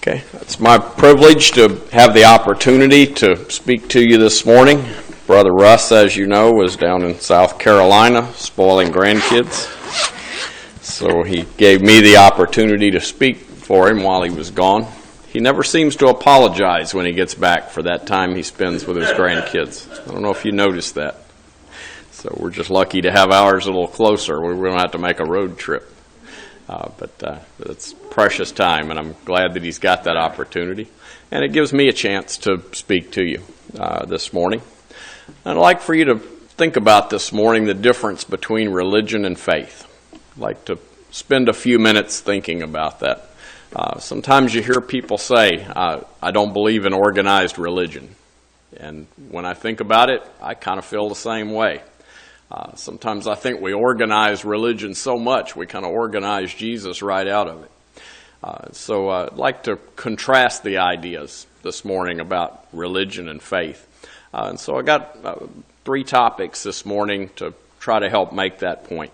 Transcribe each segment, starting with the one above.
Okay, it's my privilege to have the opportunity to speak to you this morning. Brother Russ, as you know, was down in South Carolina spoiling grandkids. So he gave me the opportunity to speak for him while he was gone. He never seems to apologize when he gets back for that time he spends with his grandkids. I don't know if you noticed that. So we're just lucky to have ours a little closer. We're going to have to make a road trip. But it's precious time, and I'm glad that he's got that opportunity. And it gives me a chance to speak to you this morning. I'd like for you to think about this morning the difference between religion and faith. I'd like to spend a few minutes thinking about that. Sometimes you hear people say, I don't believe in organized religion. And when I think about it, I kind of feel the same way. Sometimes I think we organize religion so much, we kind of organize Jesus right out of it. So I'd like to contrast the ideas this morning about religion and faith. And so I got three topics this morning to try to help make that point.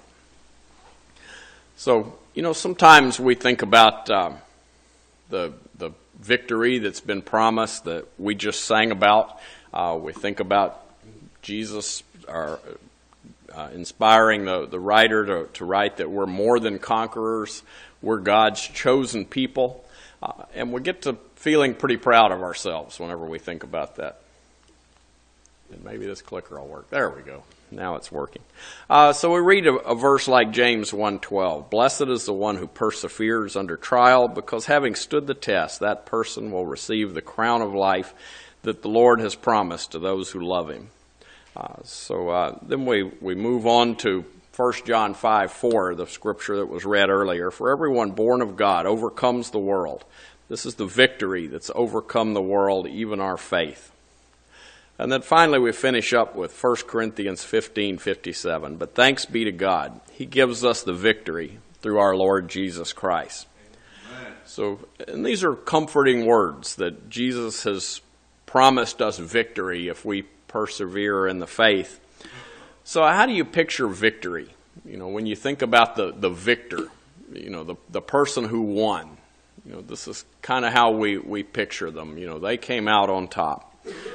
So, sometimes we think about the victory that's been promised that we just sang about. We think about Jesus inspiring the writer to write that we're more than conquerors, we're God's chosen people, and we get to feeling pretty proud of ourselves whenever we think about that. And maybe this clicker will work. There we go. Now it's working. So we read a verse like James 1:12. Blessed is the one who perseveres under trial, because having stood the test, that person will receive the crown of life that the Lord has promised to those who love him. Then we move on to 1 John 5:4, the scripture that was read earlier. For everyone born of God overcomes the world. This is the victory that's overcome the world, even our faith. And then finally we finish up with 1 Corinthians 15:57. But thanks be to God, He gives us the victory through our Lord Jesus Christ. Amen. And these are comforting words that Jesus has promised us victory if we persevere in the faith. So how do you picture victory? When you think about the victor, the person who won, this is kind of how we picture them. They came out on top.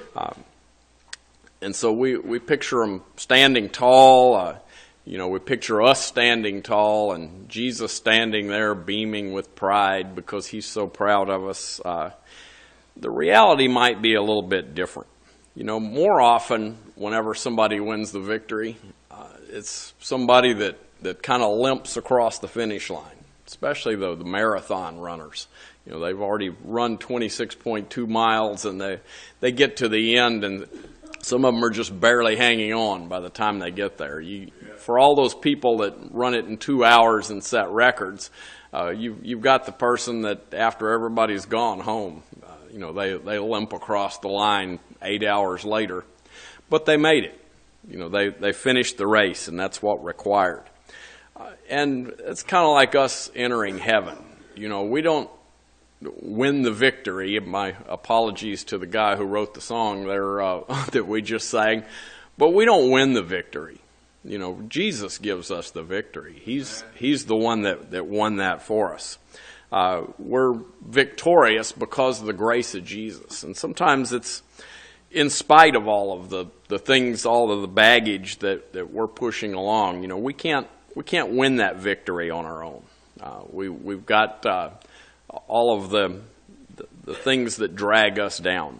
And so we picture them standing tall. We picture us standing tall and Jesus standing there beaming with pride because he's so proud of us. The reality might be a little bit different. More often, whenever somebody wins the victory, it's somebody that kind of limps across the finish line, especially the marathon runners. They've already run 26.2 miles, and they get to the end, and some of them are just barely hanging on by the time they get there. For all those people that run it in 2 hours and set records, you've got the person that after everybody's gone home, they limp across the line 8 hours later, but they made it. They finished the race, and that's what required. And it's kind of like us entering heaven. We don't win the victory. My apologies to the guy who wrote the song there that we just sang, but we don't win the victory. Jesus gives us the victory. He's the one that won that for us. We're victorious because of the grace of Jesus. And sometimes it's in spite of all of the things, all of the baggage that we're pushing along. We can't win that victory on our own. We've got all of the things that drag us down.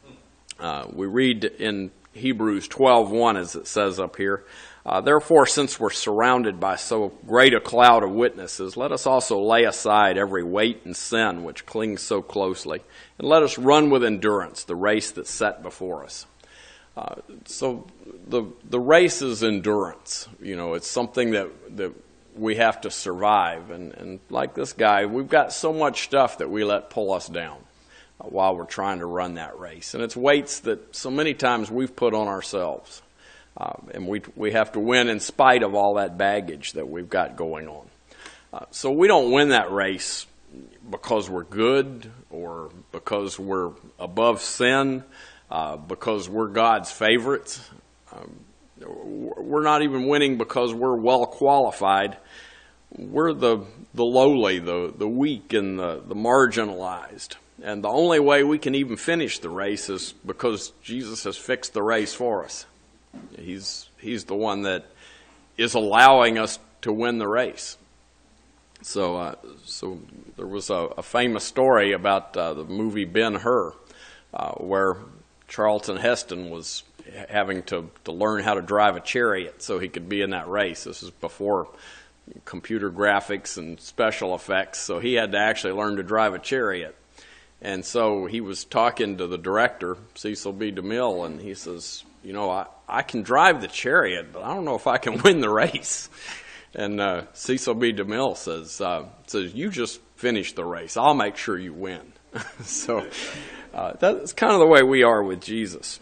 We read in Hebrews 12:1, as it says up here, therefore, since we're surrounded by so great a cloud of witnesses, let us also lay aside every weight and sin which clings so closely, and let us run with endurance the race that's set before us. So the race is endurance. It's something that we have to survive. And like this guy, we've got so much stuff that we let pull us down while we're trying to run that race. And it's weights that so many times we've put on ourselves. And we have to win in spite of all that baggage that we've got going on. So we don't win that race because we're good or because we're above sin, because we're God's favorites. We're not even winning because we're well qualified. We're the lowly, the weak, and the marginalized. And the only way we can even finish the race is because Jesus has fixed the race for us. He's the one that is allowing us to win the race. So there was a famous story about the movie Ben-Hur, where Charlton Heston was having to learn how to drive a chariot so he could be in that race. This is before computer graphics and special effects, so he had to actually learn to drive a chariot. And so he was talking to the director, Cecil B. DeMille, and he says, I can drive the chariot, but I don't know if I can win the race. And Cecil B. DeMille says, you just finish the race. I'll make sure you win. So that's kind of the way we are with Jesus.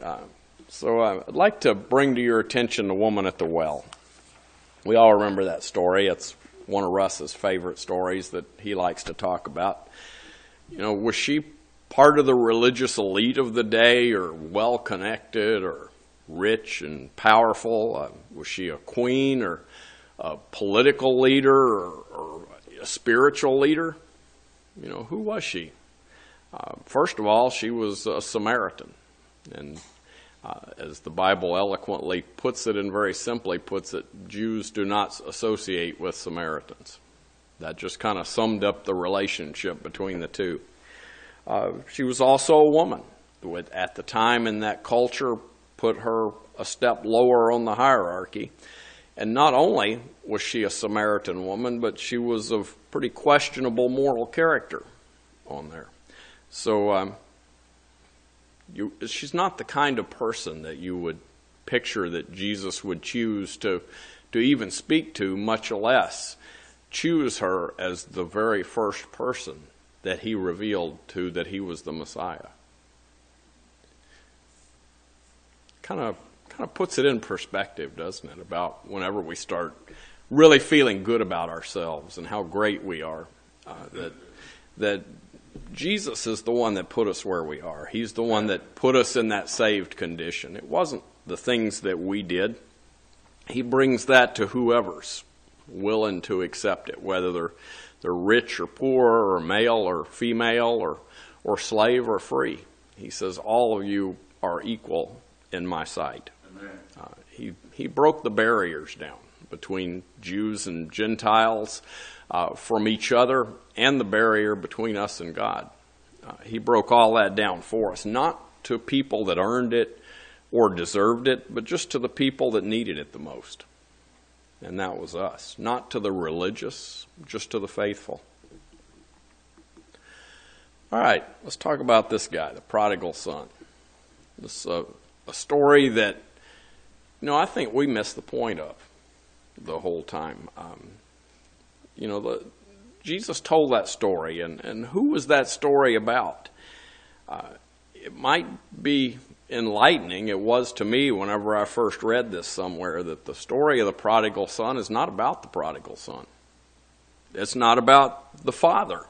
So I'd like to bring to your attention the woman at the well. We all remember that story. It's one of Russ's favorite stories that he likes to talk about. Was she part of the religious elite of the day, or well-connected, or rich and powerful? Was she a queen, or a political leader, or a spiritual leader? Who was she? First of all, she was a Samaritan. And as the Bible eloquently puts it, and very simply puts it, Jews do not associate with Samaritans. That just kind of summed up the relationship between the two. She was also a woman, which at the time in that culture put her a step lower on the hierarchy. And not only was she a Samaritan woman, but she was of pretty questionable moral character on there. So she's not the kind of person that you would picture that Jesus would choose to even speak to, much less choose her as the very first person that he revealed to that he was the Messiah. Kind of puts it in perspective, doesn't it, about whenever we start really feeling good about ourselves and how great we are, that Jesus is the one that put us where we are. He's the one that put us in that saved condition. It wasn't the things that we did. He brings that to whoever's willing to accept it, whether they're rich or poor, or male or female, or slave or free. He says, all of you are equal in my sight. He broke the barriers down between Jews and Gentiles, from each other, and the barrier between us and God. He broke all that down for us, not to people that earned it or deserved it, but just to the people that needed it the most. And that was us. Not to the religious, just to the faithful. All right, let's talk about this guy, the prodigal son. This a story that, I think we missed the point of the whole time. Jesus told that story, and who was that story about? It might be enlightening. It was to me whenever I first read this somewhere, that the story of the prodigal son is not about the prodigal son. It's not about the father.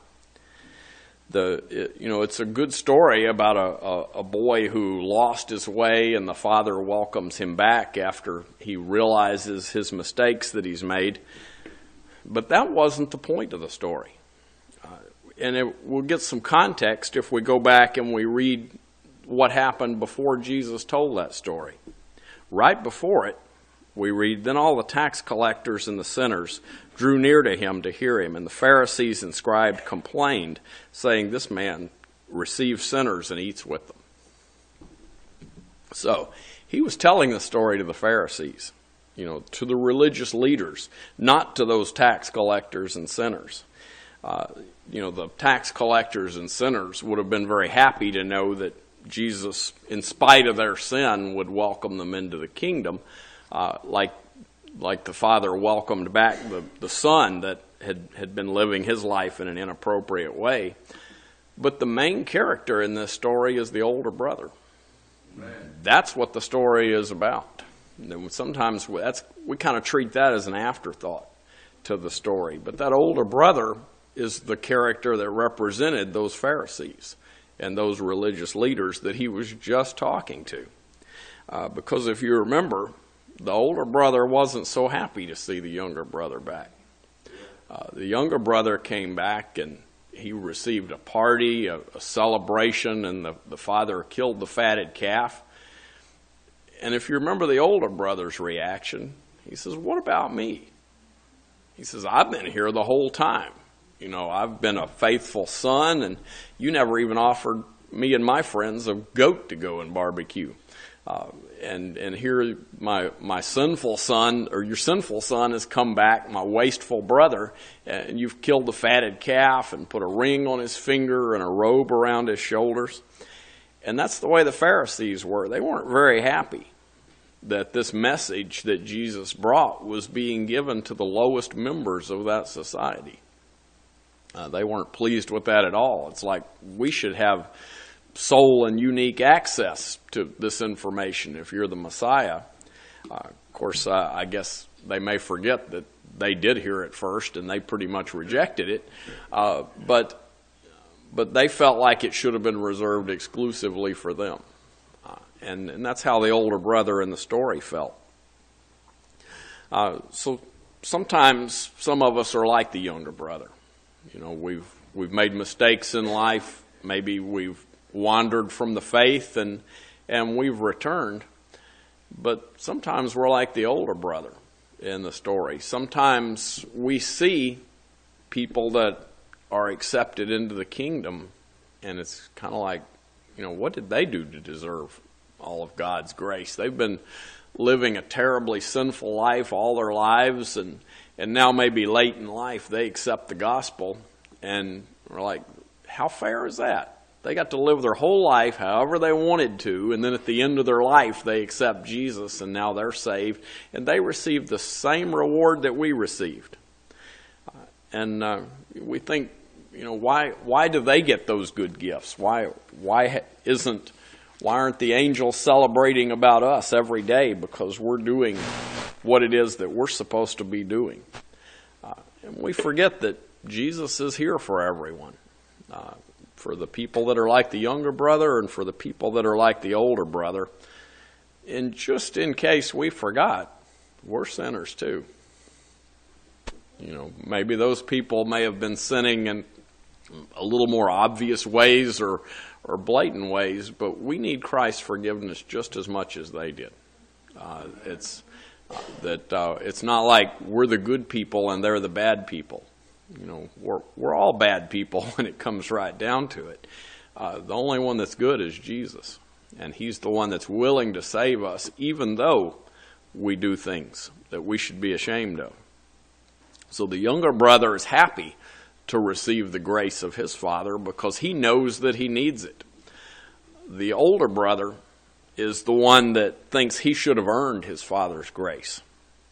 It's a good story about a boy who lost his way, and the father welcomes him back after he realizes his mistakes that he's made. But that wasn't the point of the story. And we'll get some context if we go back and we read what happened before Jesus told that story. Right before it, we read, then all the tax collectors and the sinners drew near to him to hear him, and the Pharisees and scribes complained, saying, this man receives sinners and eats with them. So he was telling the story to the Pharisees, to the religious leaders, not to those tax collectors and sinners. The tax collectors and sinners would have been very happy to know that Jesus, in spite of their sin, would welcome them into the kingdom, like the father welcomed back the son that had been living his life in an inappropriate way. But the main character in this story is the older brother. Amen. That's what the story is about. And sometimes we kind of treat that as an afterthought to the story. But that older brother is the character that represented those Pharisees and those religious leaders that he was just talking to. Because if you remember, the older brother wasn't so happy to see the younger brother back. The younger brother came back, and he received a party, a celebration, and the father killed the fatted calf. And if you remember the older brother's reaction, he says, "What about me?" He says, "I've been here the whole time. I've been a faithful son, and you never even offered me and my friends a goat to go and barbecue. And here my sinful son, or your sinful son, has come back, my wasteful brother, and you've killed the fatted calf and put a ring on his finger and a robe around his shoulders." And that's the way the Pharisees were. They weren't very happy that this message that Jesus brought was being given to the lowest members of that society. They weren't pleased with that at all. It's like we should have sole and unique access to this information if you're the Messiah. Of course, I guess they may forget that they did hear it first and they pretty much rejected it. But they felt like it should have been reserved exclusively for them. And that's how the older brother in the story felt. So sometimes some of us are like the younger brother. We've made mistakes in life. Maybe we've wandered from the faith and we've returned. But sometimes we're like the older brother in the story. Sometimes we see people that are accepted into the kingdom, and it's kind of like, what did they do to deserve all of God's grace? They've been living a terribly sinful life all their lives, and now maybe late in life they accept the gospel, and we're like, how fair is that? They got to live their whole life however they wanted to, and then at the end of their life they accept Jesus, and now they're saved, and they receive the same reward that we received. And we think, why do they get those good gifts? Why aren't the angels celebrating about us every day because we're doing what it is that we're supposed to be doing? And we forget that Jesus is here for everyone, for the people that are like the younger brother and for the people that are like the older brother. And just in case we forgot, we're sinners too. Maybe those people may have been sinning in a little more obvious ways or blatant ways, but we need Christ's forgiveness just as much as they did. It's not like we're the good people and they're the bad people. We're all bad people when it comes right down to it. The only one that's good is Jesus, and He's the one that's willing to save us, even though we do things that we should be ashamed of. So the younger brother is happy to receive the grace of his father because he knows that he needs it. The older brother is the one that thinks he should have earned his father's grace.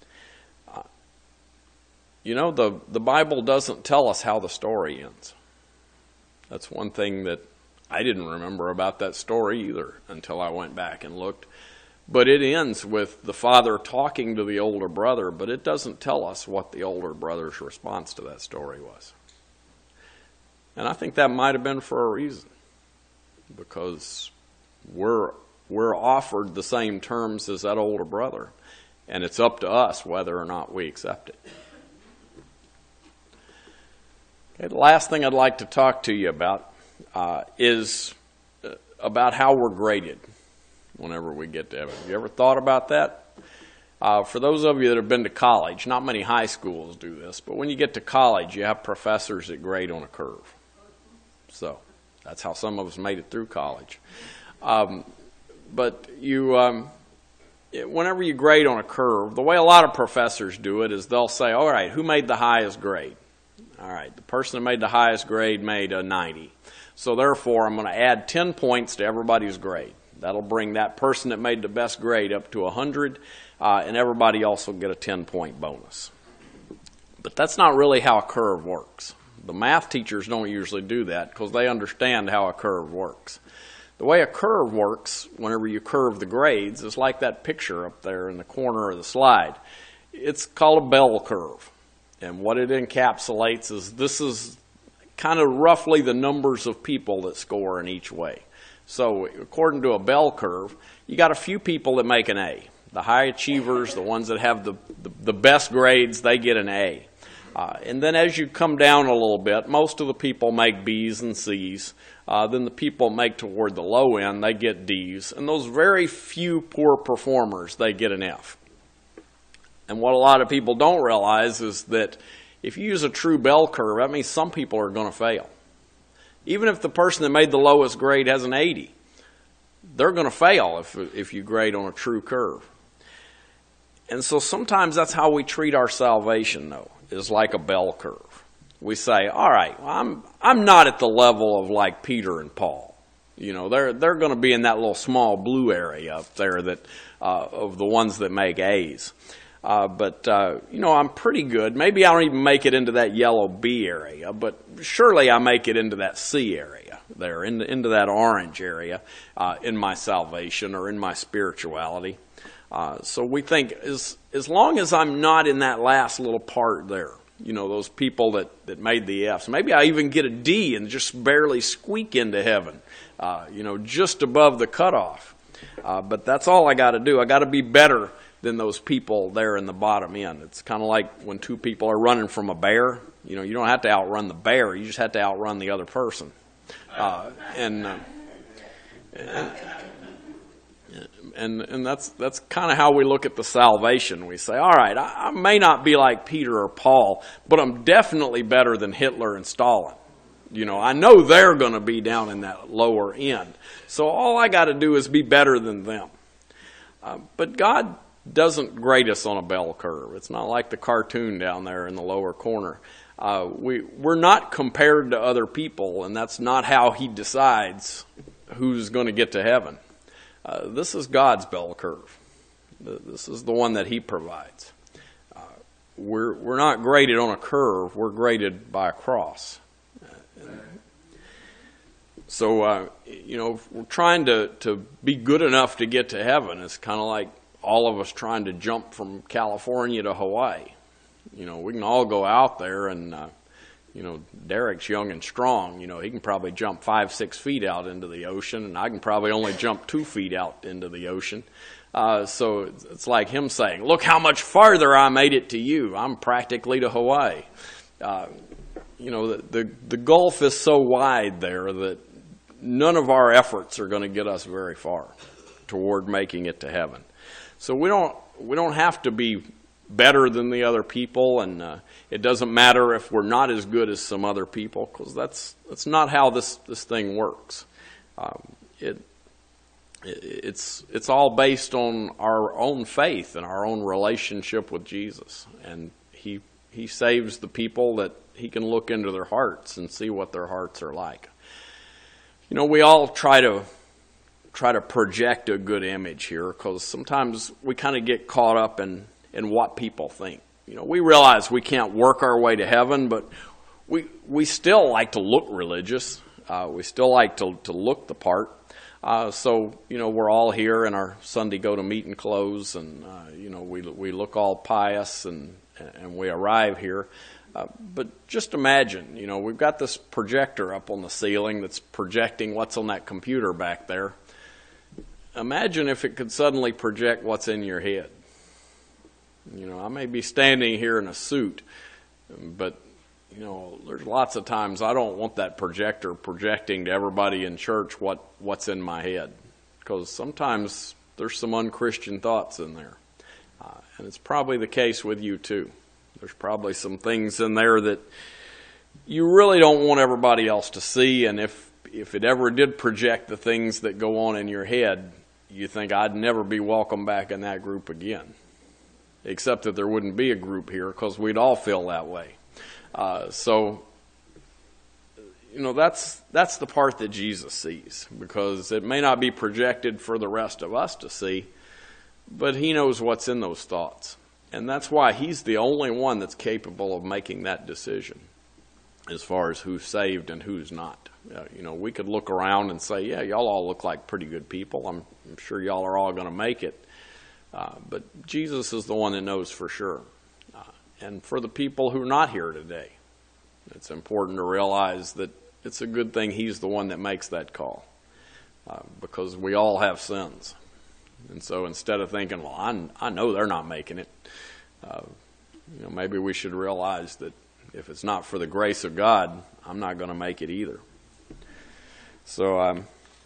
The Bible doesn't tell us how the story ends. That's one thing that I didn't remember about that story either until I went back and looked. But it ends with the father talking to the older brother, but it doesn't tell us what the older brother's response to that story was. And I think that might have been for a reason, because we're offered the same terms as that older brother, and it's up to us whether or not we accept it. Okay, the last thing I'd like to talk to you about is about how we're graded whenever we get to heaven. Have you ever thought about that? For those of you that have been to college, not many high schools do this, but when you get to college, you have professors that grade on a curve. So that's how some of us made it through college. But whenever you grade on a curve, the way a lot of professors do it is they'll say, all right, who made the highest grade? All right, the person that made the highest grade made a 90. So therefore, I'm going to add 10 points to everybody's grade. That'll bring that person that made the best grade up to 100, and everybody else will get a 10-point bonus. But that's not really how a curve works. The math teachers don't usually do that because they understand how a curve works. The way a curve works, whenever you curve the grades, is like that picture up there in the corner of the slide. It's called a bell curve. And what it encapsulates is this is kind of roughly the numbers of people that score in each way. So according to a bell curve, you got a few people that make an A. The high achievers, the ones that have the best grades, they get an A. And then as you come down a little bit, most of the people make B's and C's. Then the people make toward the low end, they get D's. And those very few poor performers, they get an F. And what a lot of people don't realize is that if you use a true bell curve, that means some people are going to fail. Even if the person that made the lowest grade has an 80, they're going to fail if you grade on a true curve. And so sometimes that's how we treat our salvation, though, is like a bell curve. We say, all right, well, I'm not at the level of like Peter and Paul. You know, they're going to be in that little small blue area up there that of the ones that make A's. But I'm pretty good. Maybe I don't even make it into that yellow B area, but surely I make it into that C area there, into that orange area in my salvation or in my spirituality. So we think as long as I'm not in that last little part there, those people that made the F's, maybe I even get a D and just barely squeak into heaven, just above the cutoff. But that's all I got to do. I got to be better than those people there in the bottom end. It's kind of like when two people are running from a bear. You don't have to outrun the bear. You just have to outrun the other person. And that's kind of how we look at the salvation. We say, all right, I may not be like Peter or Paul, but I'm definitely better than Hitler and Stalin. I know they're going to be down in that lower end. So all I got to do is be better than them. But God doesn't grade us on a bell curve. It's not like the cartoon down there in the lower corner. We're not compared to other people, and that's not how He decides who's going to get to heaven. This is God's bell curve. This is the one that He provides. We're not graded on a curve. We're graded by a cross. So, if we're trying to be good enough to get to heaven, it's kind of like all of us trying to jump from California to Hawaii. We can all go out there and, Derek's young and strong. He can probably jump 5-6 feet out into the ocean, and I can probably only jump 2 feet out into the ocean. So it's like him saying, look how much farther I made it to you. I'm practically to Hawaii. The gulf is so wide there that none of our efforts are going to get us very far toward making it to heaven. So we don't have to be better than the other people, and it doesn't matter if we're not as good as some other people, because that's not how this thing works. It's all based on our own faith and our own relationship with Jesus, and He saves the people that He can look into their hearts and see what their hearts are like. We all try to project a good image here, because sometimes we kind of get caught up in what people think. We realize we can't work our way to heaven, but we still like to look religious. We still like to look the part. So we're all here in our Sunday go-to-meeting clothes, and we look all pious, and we arrive here. But just imagine, we've got this projector up on the ceiling that's projecting what's on that computer back there. Imagine if it could suddenly project what's in your head. I may be standing here in a suit, but, there's lots of times I don't want that projector projecting to everybody in church what's in my head, because sometimes there's some unchristian thoughts in there. And it's probably the case with you too. There's probably some things in there that you really don't want everybody else to see, and if it ever did project the things that go on in your head, you think, I'd never be welcome back in that group again. Except that there wouldn't be a group here, because we'd all feel that way. So that's the part that Jesus sees, because it may not be projected for the rest of us to see, but He knows what's in those thoughts. And that's why He's the only one that's capable of making that decision as far as who's saved and who's not. We could look around and say, yeah, y'all all look like pretty good people. I'm sure y'all are all going to make it. But Jesus is the one that knows for sure. And for the people who are not here today, it's important to realize that it's a good thing He's the one that makes that call, because we all have sins. And so instead of thinking, well, I know they're not making it, maybe we should realize that If it's not for the grace of God, I'm not going to make it either. So,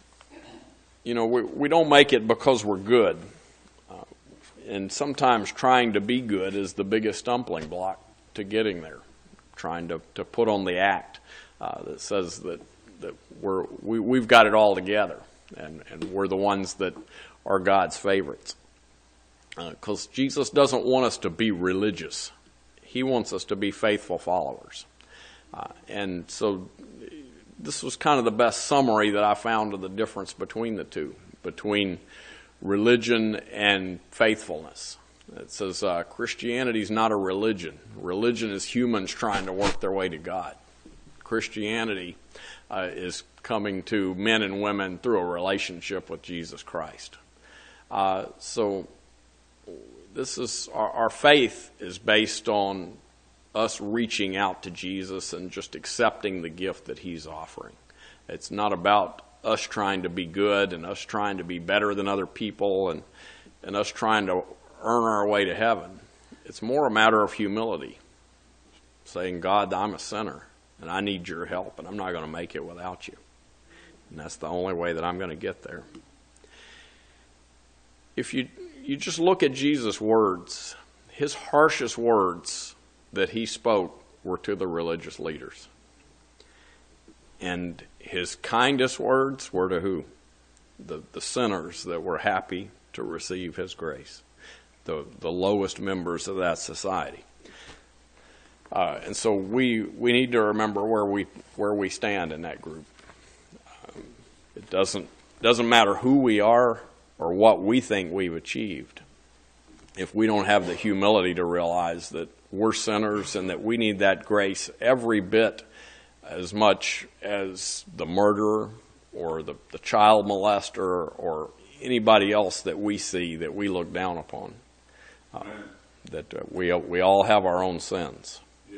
we don't make it because we're good. And sometimes trying to be good is the biggest stumbling block to getting there. Trying to put on the act that says that we've got it all together, and we're the ones that are God's favorites. Because Jesus doesn't want us to be religious. He wants us to be faithful followers. And so this was kind of the best summary that I found of the difference between the two, between religion and faithfulness. It says Christianity is not a religion. Religion is humans trying to work their way to God. Christianity is coming to men and women through a relationship with Jesus Christ. So this is our faith is based on us reaching out to Jesus and just accepting the gift that He's offering. It's not about us trying to be good and us trying to be better than other people and us trying to earn our way to heaven. It's more a matter of humility, saying, God, I'm a sinner and I need your help and I'm not going to make it without you. And that's the only way that I'm going to get there. If you just look at Jesus' words, His harshest words that He spoke were to the religious leaders. And His kindest words were to who? The sinners that were happy to receive His grace. The lowest members of that society. And so we need to remember where we stand in that group. It doesn't matter who we are or what we think we've achieved if we don't have the humility to realize that we're sinners and that we need that grace every bit as much as the murderer or the child molester or anybody else that we see that we look down upon. That we all have our own sins. Yeah.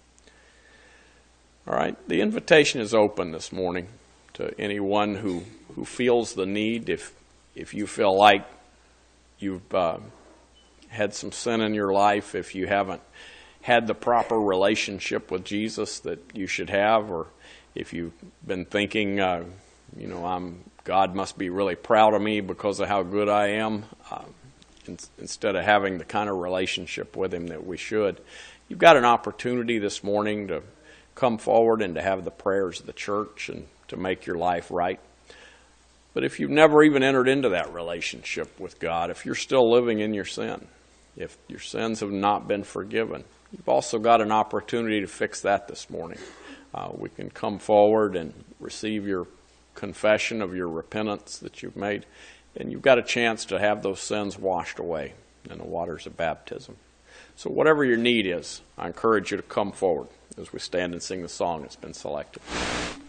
All right, the invitation is open this morning to anyone who feels the need. If you feel like you've had some sin in your life, if you haven't had the proper relationship with Jesus that you should have, or if you've been thinking, God must be really proud of me because of how good I am, instead of having the kind of relationship with Him that we should, you've got an opportunity this morning to come forward and to have the prayers of the church and to make your life right. But if you've never even entered into that relationship with God, if you're still living in your sin, if your sins have not been forgiven, you've also got an opportunity to fix that this morning. We can come forward and receive your confession of your repentance that you've made, and you've got a chance to have those sins washed away in the waters of baptism. So whatever your need is, I encourage you to come forward as we stand and sing the song that's been selected.